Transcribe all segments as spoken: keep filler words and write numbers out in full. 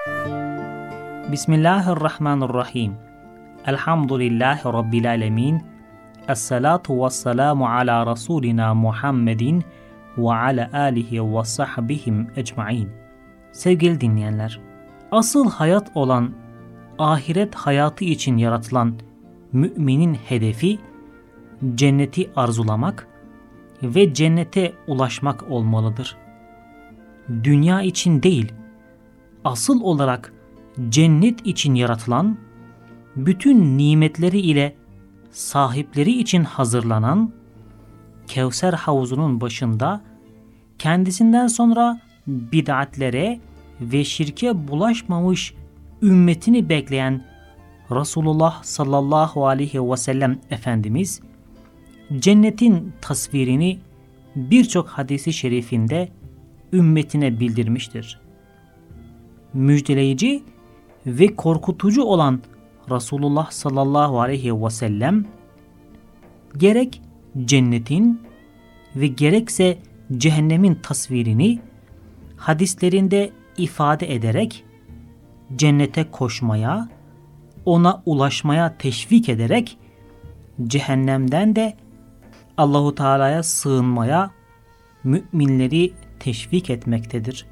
Bismillahirrahmanirrahim. Elhamdülillahi Rabbil alemin. Esselatu vesselamu ala Resulina Muhammedin ve ala alihi ve sahbihim ecmain. Sevgili dinleyenler, asıl hayat olan ahiret hayatı için yaratılan müminin hedefi cenneti arzulamak ve cennete ulaşmak olmalıdır. Dünya için değil, asıl olarak cennet için yaratılan, bütün nimetleri ile sahipleri için hazırlanan Kevser havuzunun başında kendisinden sonra bid'atlere ve şirke bulaşmamış ümmetini bekleyen Resulullah sallallahu aleyhi ve sellem Efendimiz cennetin tasvirini birçok hadisi şerifinde ümmetine bildirmiştir. Müjdeleyici ve korkutucu olan Resulullah sallallahu aleyhi ve sellem gerek cennetin ve gerekse cehennemin tasvirini hadislerinde ifade ederek cennete koşmaya, ona ulaşmaya teşvik ederek cehennemden de Allahu Teala'ya sığınmaya müminleri teşvik etmektedir.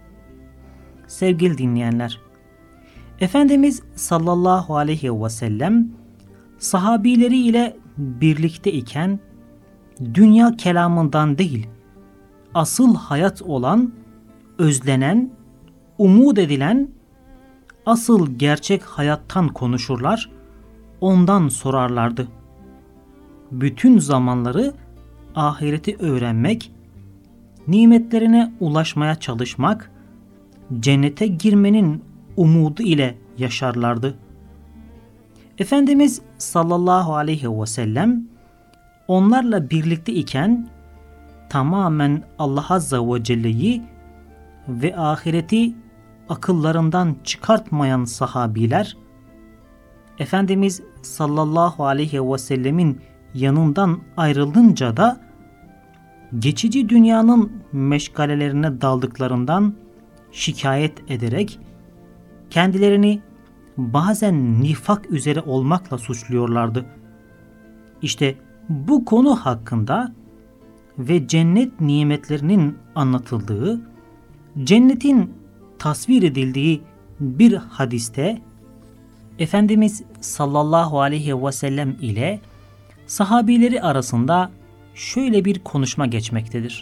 Sevgili dinleyenler, Efendimiz sallallahu aleyhi ve sellem sahabileri ile birlikte iken dünya kelamından değil, asıl hayat olan, özlenen, umut edilen, asıl gerçek hayattan konuşurlar, ondan sorarlardı. Bütün zamanları ahireti öğrenmek, nimetlerine ulaşmaya çalışmak, cennete girmenin umudu ile yaşarlardı. Efendimiz sallallahu aleyhi ve sellem onlarla birlikte iken tamamen Allah Azze ve Celle'yi ve ahireti akıllarından çıkartmayan sahabiler, Efendimiz sallallahu aleyhi ve sellemin yanından ayrılınca da geçici dünyanın meşgalelerine daldıklarından şikayet ederek kendilerini bazen nifak üzere olmakla suçluyorlardı. İşte bu konu hakkında ve cennet nimetlerinin anlatıldığı, cennetin tasvir edildiği bir hadiste Efendimiz sallallahu aleyhi ve sellem ile sahabileri arasında şöyle bir konuşma geçmektedir.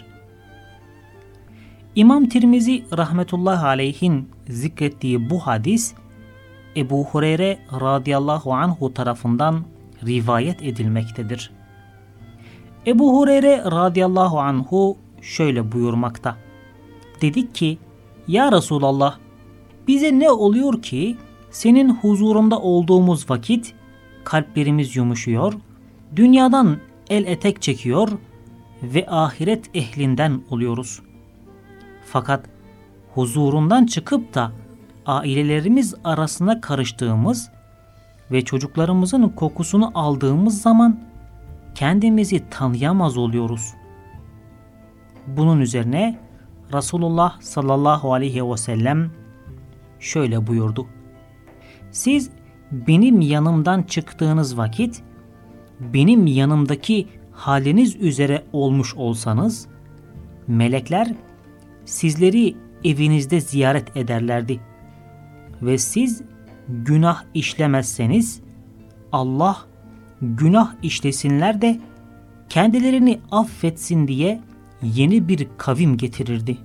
İmam Tirmizi rahmetullahi aleyhin zikrettiği bu hadis Ebu Hureyre radıyallahu anhu tarafından rivayet edilmektedir. Ebu Hureyre radıyallahu anhu şöyle buyurmakta. Dedik ki, ya Resulallah, bize ne oluyor ki senin huzurunda olduğumuz vakit kalplerimiz yumuşuyor, dünyadan el etek çekiyor ve ahiret ehlinden oluyoruz. Fakat huzurundan çıkıp da ailelerimiz arasına karıştığımız ve çocuklarımızın kokusunu aldığımız zaman kendimizi tanıyamaz oluyoruz. Bunun üzerine Resulullah sallallahu aleyhi ve sellem şöyle buyurdu. Siz benim yanımdan çıktığınız vakit benim yanımdaki haliniz üzere olmuş olsanız melekler sizleri evinizde ziyaret ederlerdi ve siz günah işlemezseniz Allah günah işlesinler de kendilerini affetsin diye yeni bir kavim getirirdi.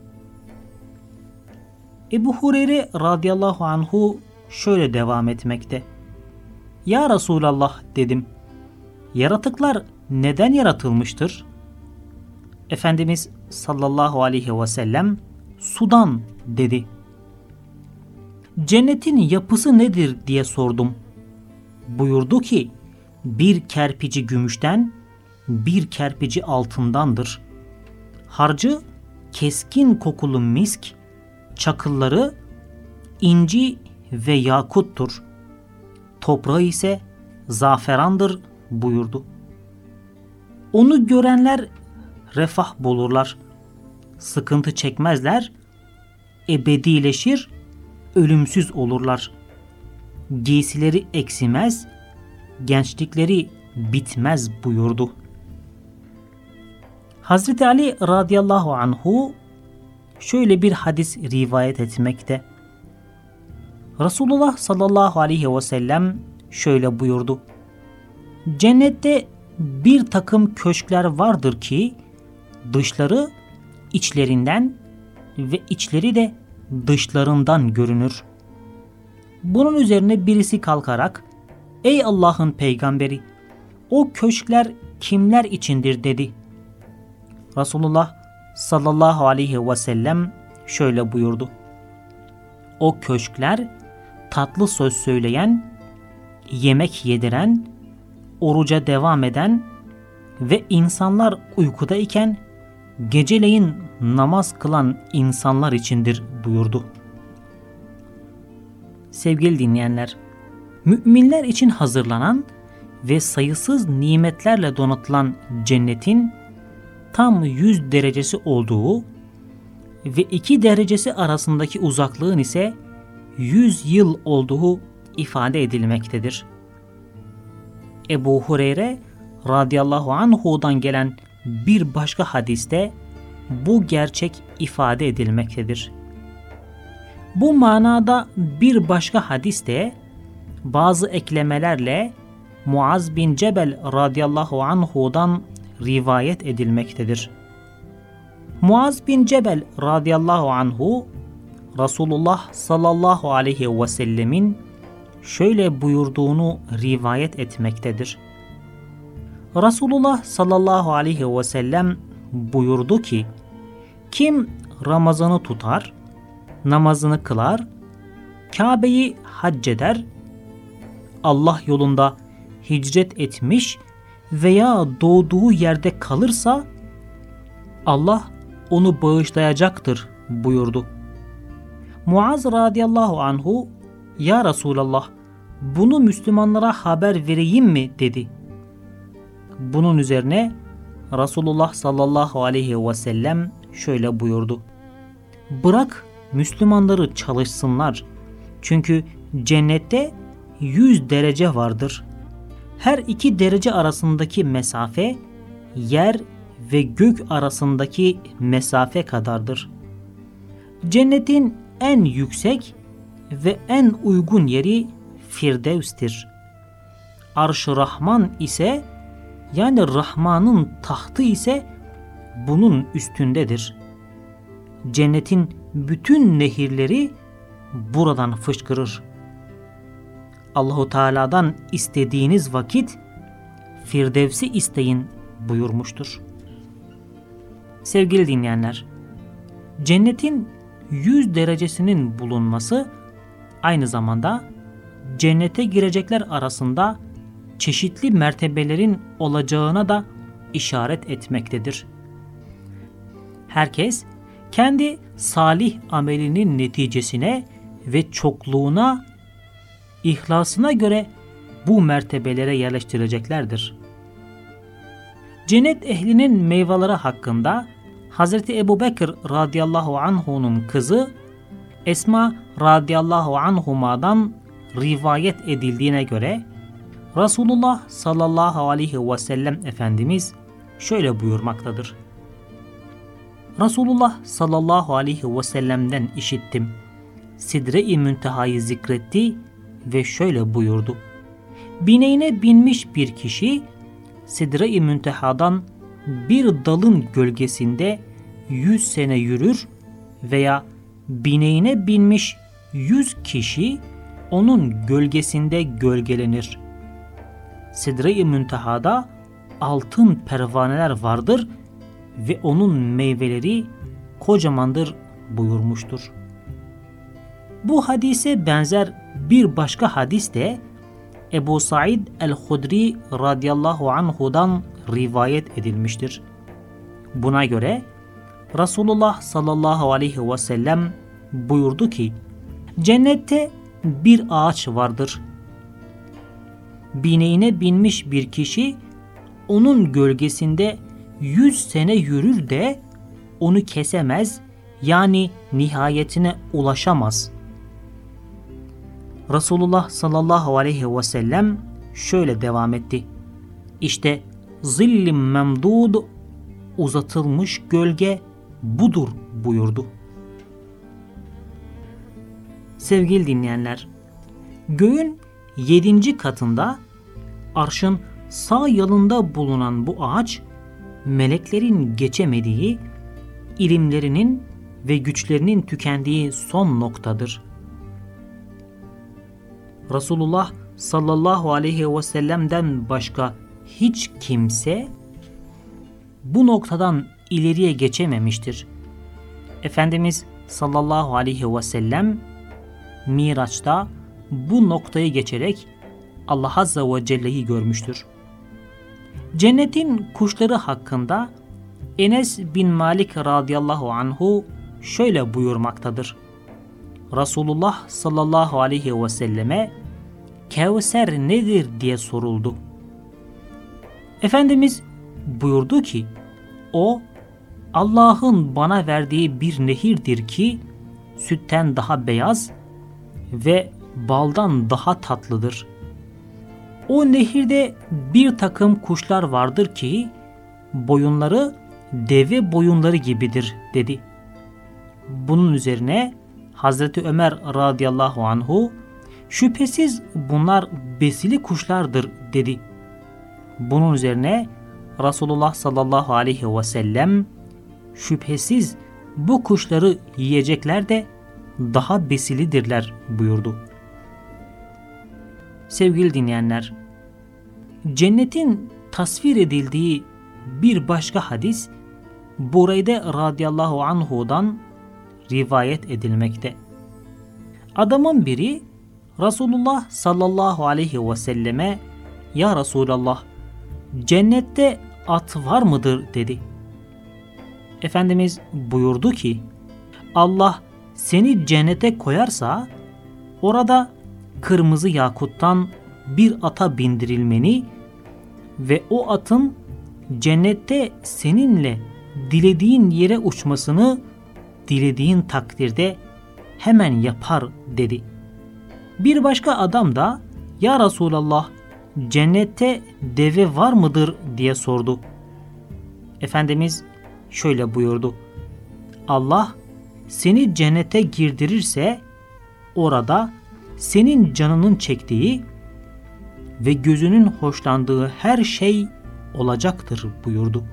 Ebu Hureyre radıyallahu anhu şöyle devam etmekte. Ya Resulallah dedim, yaratıklar neden yaratılmıştır? Efendimiz sallallahu aleyhi ve sellem sudan dedi. Cennetin yapısı nedir diye sordum. Buyurdu ki bir kerpici gümüşten, bir kerpici altındandır. Harcı keskin kokulu misk, çakılları inci ve yakuttur. Toprağı ise zaferandır buyurdu. Onu görenler refah bulurlar, sıkıntı çekmezler, ebedileşir ölümsüz olurlar. Giysileri eksimez, gençlikleri bitmez buyurdu. Hazreti Ali radıyallahu anhu şöyle bir hadis rivayet etmekte. Resulullah sallallahu aleyhi ve sellem şöyle buyurdu. Cennette bir takım köşkler vardır ki dışları içlerinden ve içleri de dışlarından görünür. Bunun üzerine birisi kalkarak "Ey Allah'ın peygamberi, o köşkler kimler içindir?" dedi. Resulullah sallallahu aleyhi ve sellem şöyle buyurdu. O köşkler tatlı söz söyleyen, yemek yediren, oruca devam eden ve insanlar uykudayken geceleyin namaz kılan insanlar içindir buyurdu. Sevgili dinleyenler, müminler için hazırlanan ve sayısız nimetlerle donatılan cennetin tam yüz derecesi olduğu ve iki derecesi arasındaki uzaklığın ise yüz yıl olduğu ifade edilmektedir. Ebu Hureyre radıyallahu anhu'dan gelen bir başka hadiste bu gerçek ifade edilmektedir. Bu manada bir başka hadiste bazı eklemelerle Muaz bin Cebel radıyallahu anhu'dan rivayet edilmektedir. Muaz bin Cebel radıyallahu anhu Resulullah sallallahu aleyhi ve sellemin şöyle buyurduğunu rivayet etmektedir. Resulullah sallallahu aleyhi ve sellem buyurdu ki, kim Ramazan'ı tutar, namazını kılar, Kabe'yi hac eder, Allah yolunda hicret etmiş veya doğduğu yerde kalırsa Allah onu bağışlayacaktır buyurdu. Muaz radıyallahu anhu, ya Resulallah, bunu Müslümanlara haber vereyim mi dedi. Bunun üzerine Resulullah sallallahu aleyhi ve sellem şöyle buyurdu. Bırak Müslümanları çalışsınlar. Çünkü cennette yüz derece vardır. Her iki derece arasındaki mesafe yer ve gök arasındaki mesafe kadardır. Cennetin en yüksek ve en uygun yeri Firdevs'tir. Arş-ı Rahman ise, yani Rahman'ın tahtı ise bunun üstündedir. Cennetin bütün nehirleri buradan fışkırır. Allahu Teala'dan istediğiniz vakit Firdevs'i isteyin buyurmuştur. Sevgili dinleyenler, cennetin yüz derecesinin bulunması aynı zamanda cennete girecekler arasında çeşitli mertebelerin olacağına da işaret etmektedir. Herkes kendi salih amelinin neticesine ve çokluğuna, ihlasına göre bu mertebelere yerleştirileceklerdir. Cennet ehlinin meyveleri hakkında Hazreti Ebubekir radıyallahu anhu'nun kızı Esma radıyallahu anhuma'dan rivayet edildiğine göre Resulullah sallallahu aleyhi ve sellem Efendimiz şöyle buyurmaktadır. Resulullah sallallahu aleyhi ve sellem'den işittim. Sidre-i Münteha'yı zikretti ve şöyle buyurdu. Bineğine binmiş bir kişi Sidre-i Münteha'dan bir dalın gölgesinde yüz sene yürür veya bineğine binmiş yüz kişi onun gölgesinde gölgelenir. Sidre-i Münteha'da altın pervaneler vardır ve onun meyveleri kocamandır buyurmuştur. Bu hadise benzer bir başka hadis de Ebu Said el-Hudri radıyallahu anhu'dan rivayet edilmiştir. Buna göre Resulullah sallallahu aleyhi ve sellem buyurdu ki, cennette bir ağaç vardır. Bineğine binmiş bir kişi onun gölgesinde yüz sene yürür de onu kesemez, yani nihayetine ulaşamaz. Resulullah sallallahu aleyhi ve sellem şöyle devam etti. İşte zillim memdud, uzatılmış gölge budur buyurdu. Sevgili dinleyenler, göğün yedinci katında arşın sağ yanında bulunan bu ağaç, meleklerin geçemediği, ilimlerinin ve güçlerinin tükendiği son noktadır. Resulullah sallallahu aleyhi ve sellem'den başka hiç kimse bu noktadan ileriye geçememiştir. Efendimiz sallallahu aleyhi ve sellem Miraç'ta bu noktayı geçerek Allah Azze ve Celle'yi görmüştür. Cennetin kuşları hakkında Enes bin Malik radıyallahu anhu şöyle buyurmaktadır. Resulullah sallallahu aleyhi ve selleme Kevser nedir diye soruldu. Efendimiz buyurdu ki, o Allah'ın bana verdiği bir nehirdir ki sütten daha beyaz ve baldan daha tatlıdır. O nehirde bir takım kuşlar vardır ki boyunları deve boyunları gibidir dedi. Bunun üzerine Hazreti Ömer radıyallahu anhu şüphesiz bunlar besili kuşlardır dedi. Bunun üzerine Resulullah sallallahu aleyhi ve sellem şüphesiz bu kuşları yiyecekler de daha besilidirler buyurdu. Sevgili dinleyenler, cennetin tasvir edildiği bir başka hadis Bureyde radıyallahu anhu'dan rivayet edilmekte. Adamın biri Resulullah sallallahu aleyhi ve selleme "Ya Resulallah, cennette at var mıdır?" dedi. Efendimiz buyurdu ki, Allah seni cennete koyarsa orada kırmızı yakuttan bir ata bindirilmeni ve o atın cennette seninle dilediğin yere uçmasını dilediğin takdirde hemen yapar dedi. Bir başka adam da "Ya Resulallah, cennette deve var mıdır?" diye sordu. Efendimiz şöyle buyurdu. Allah seni cennete girdirirse orada senin canının çektiği ve gözünün hoşlandığı her şey olacaktır buyurdu.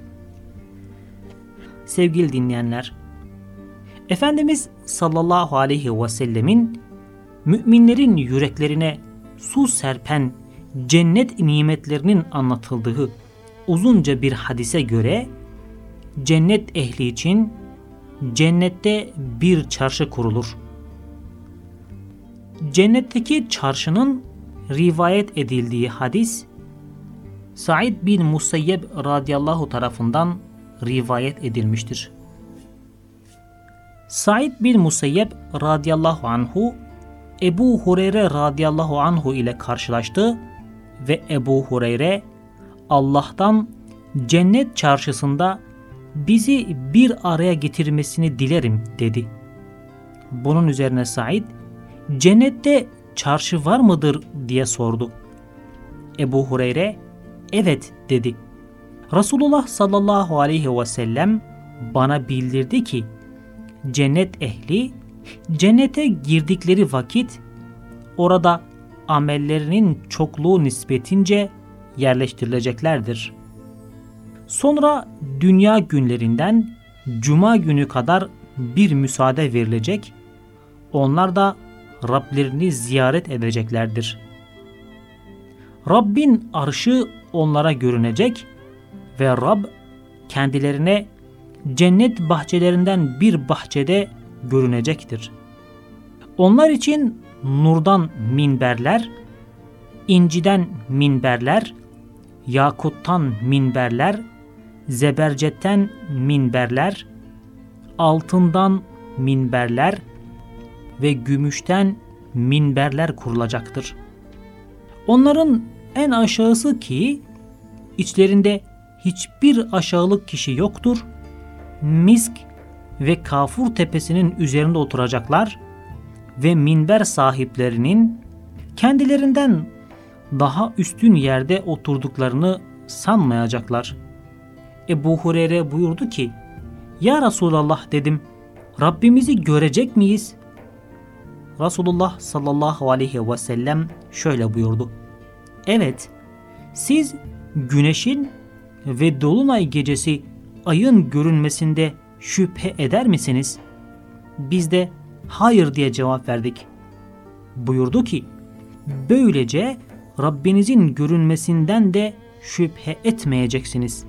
Sevgili dinleyenler, Efendimiz sallallahu aleyhi ve sellemin müminlerin yüreklerine su serpen cennet nimetlerinin anlatıldığı uzunca bir hadise göre cennet ehli için cennette bir çarşı kurulur. Cennetteki çarşının rivayet edildiği hadis Said bin Musayyeb radıyallahu tarafından rivayet edilmiştir. Said bin Musayyeb radıyallahu anhu Ebu Hureyre radıyallahu anhu ile karşılaştı ve Ebu Hureyre Allah'tan cennet çarşısında bizi bir araya getirmesini dilerim dedi. Bunun üzerine Said, cennette çarşı var mıdır diye sordu. Ebu Hureyre evet dedi. Resulullah sallallahu aleyhi ve sellem bana bildirdi ki cennet ehli cennete girdikleri vakit orada amellerinin çokluğu nispetince yerleştirileceklerdir. Sonra dünya günlerinden cuma günü kadar bir müsaade verilecek, onlar da Rablerini ziyaret edeceklerdir. Rabbin arşı onlara görünecek ve Rab kendilerine cennet bahçelerinden bir bahçede görünecektir. Onlar için nurdan minberler, inciden minberler, yakuttan minberler, zebercetten minberler, altından minberler ve gümüşten minberler kurulacaktır. Onların en aşağısı ki içlerinde hiçbir aşağılık kişi yoktur, misk ve Kafur tepesinin üzerinde oturacaklar ve minber sahiplerinin kendilerinden daha üstün yerde oturduklarını sanmayacaklar. Ebu Hureyre buyurdu ki, "Ya Resulallah," dedim, "Rabbimizi görecek miyiz?" Resulullah sallallahu aleyhi ve sellem şöyle buyurdu: "Evet, siz güneşin ve dolunay gecesi ayın görünmesinde şüphe eder misiniz?" Biz de hayır diye cevap verdik. Buyurdu ki, "Böylece Rabbinizin görünmesinden de şüphe etmeyeceksiniz."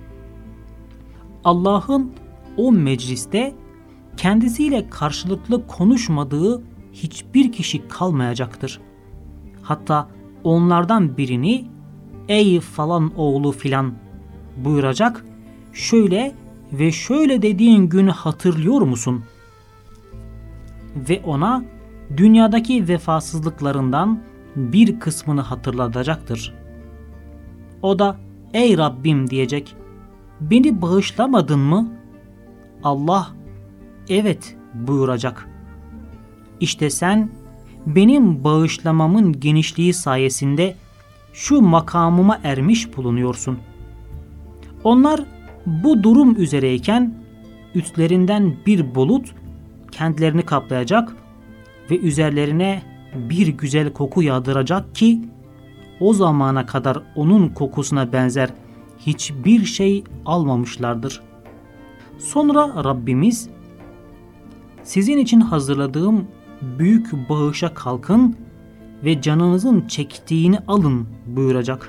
Allah'ın o mecliste kendisiyle karşılıklı konuşmadığı hiçbir kişi kalmayacaktır. Hatta onlardan birini "Ey falan oğlu filan" buyuracak, "Şöyle ve şöyle dediğin günü hatırlıyor musun?" Ve ona dünyadaki vefasızlıklarından bir kısmını hatırlatacaktır. O da "Ey Rabbim," diyecek, "Beni bağışlamadın mı?" Allah "Evet," buyuracak. "İşte sen benim bağışlamamın genişliği sayesinde şu makamıma ermiş bulunuyorsun." Onlar bu durum üzereyken üstlerinden bir bulut kendilerini kaplayacak ve üzerlerine bir güzel koku yağdıracak ki o zamana kadar onun kokusuna benzer hiçbir şey almamışlardır. Sonra Rabbimiz, "Sizin için hazırladığım büyük bağışa kalkın ve canınızın çektiğini alın," buyuracak.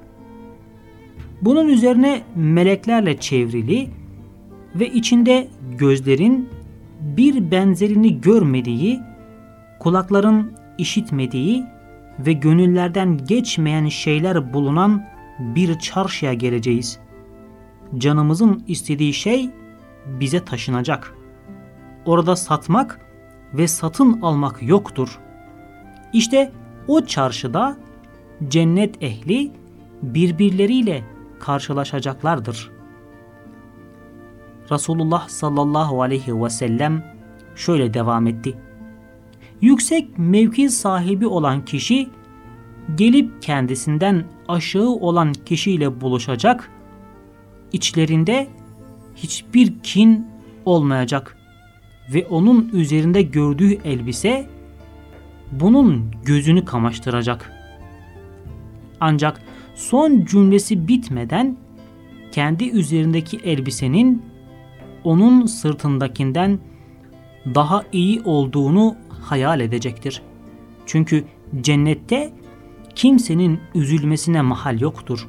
Bunun üzerine meleklerle çevrili ve içinde gözlerin bir benzerini görmediği, kulakların işitmediği ve gönüllerden geçmeyen şeyler bulunan bir çarşıya geleceğiz. Canımızın istediği şey bize taşınacak. Orada satmak ve satın almak yoktur. İşte o çarşıda cennet ehli birbirleriyle karşılaşacaklardır. Resulullah sallallahu aleyhi ve sellem şöyle devam etti: "Yüksek mevki sahibi olan kişi gelip kendisinden aşağı olan kişiyle buluşacak, içlerinde hiçbir kin olmayacak ve onun üzerinde gördüğü elbise bunun gözünü kamaştıracak. Ancak son cümlesi bitmeden kendi üzerindeki elbisenin onun sırtındakinden daha iyi olduğunu hayal edecektir. Çünkü cennette kimsenin üzülmesine mahal yoktur.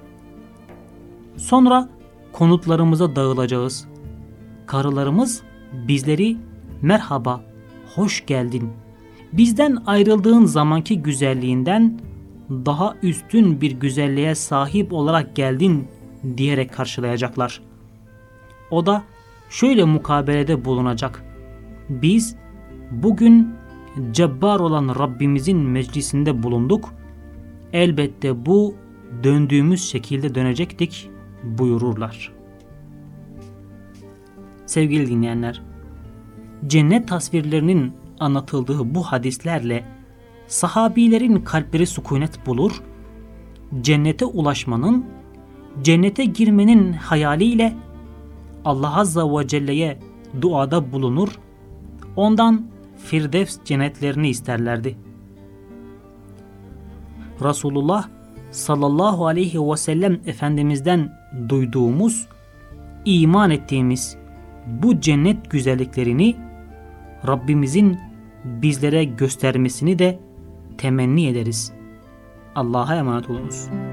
Sonra konutlarımıza dağılacağız. Karılarımız bizleri merhaba, hoş geldin, bizden ayrıldığın zamanki güzelliğinden daha üstün bir güzelliğe sahip olarak geldin diyerek karşılayacaklar. O da şöyle mukabelede bulunacak: biz bugün cebbar olan Rabbimizin meclisinde bulunduk. Elbette bu döndüğümüz şekilde dönecektik buyururlar. Sevgili dinleyenler, cennet tasvirlerinin anlatıldığı bu hadislerle sahabilerin kalpleri sükunet bulur, cennete ulaşmanın, cennete girmenin hayaliyle Allah Azza ve Celle'ye duada bulunur, ondan Firdevs cennetlerini isterlerdi. Resulullah sallallahu aleyhi ve sellem Efendimiz'den duyduğumuz, iman ettiğimiz bu cennet güzelliklerini Rabbimizin bizlere göstermesini de temenni ederiz. Allah'a emanet olunuz.